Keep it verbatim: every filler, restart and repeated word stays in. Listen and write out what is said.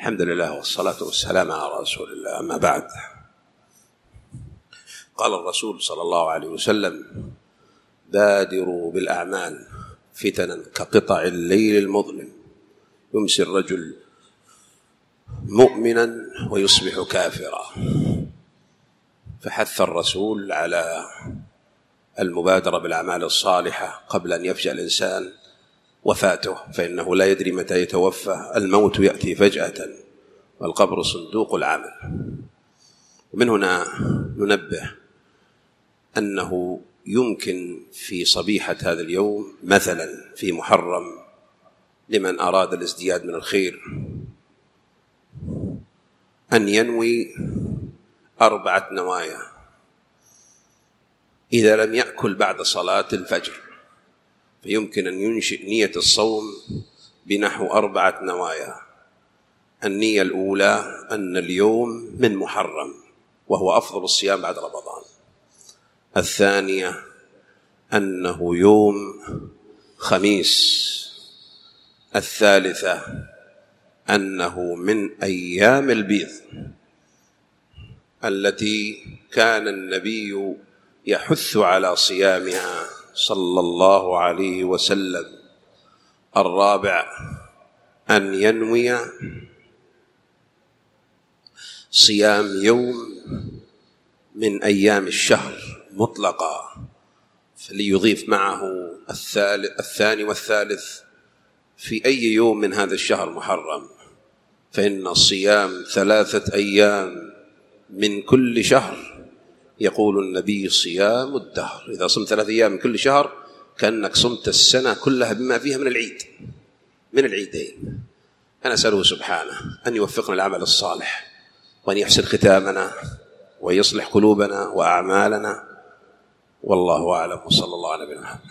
الحمد لله والصلاة والسلام على رسول الله. أما بعد، قال الرسول صلى الله عليه وسلم: بادروا بالأعمال فتنا كقطع الليل المظلم، يمسي الرجل مؤمنا ويصبح كافرا. فحث الرسول على المبادرة بالأعمال الصالحة قبل أن يفجأ الإنسان وفاته، فإنه لا يدري متى يتوفى. الموت يأتي فجأة والقبر صندوق العمل. ومن هنا ننبه أنه يمكن في صبيحة هذا اليوم مثلا في محرم لمن أراد الازدياد من الخير أن ينوي أربعة نوايا إذا لم يأكل بعد صلاة الفجر، فيمكن أن ينشئ نية الصوم بنحو أربعة نوايا. النية الأولى أن اليوم من محرم وهو أفضل الصيام بعد رمضان. الثانية أنه يوم خميس. الثالثة أنه من أيام البيض التي كان النبي يحث على صيامها صلى الله عليه وسلم. الرابع أن ينوي صيام يوم من أيام الشهر مطلقا، فليضيف معه الثالث الثاني والثالث في أي يوم من هذا الشهر محرم، فإن الصيام ثلاثة أيام من كل شهر يقول النبي صيام الدهر. إذا صمت ثلاثة أيام من كل شهر كأنك صمت السنة كلها بما فيها من العيد من العيدين. أنا أسأله سبحانه أن يوفقنا العمل الصالح وأن يحسن ختامنا ويصلح قلوبنا وأعمالنا، والله أعلم، وصلى الله على نبينا محمد.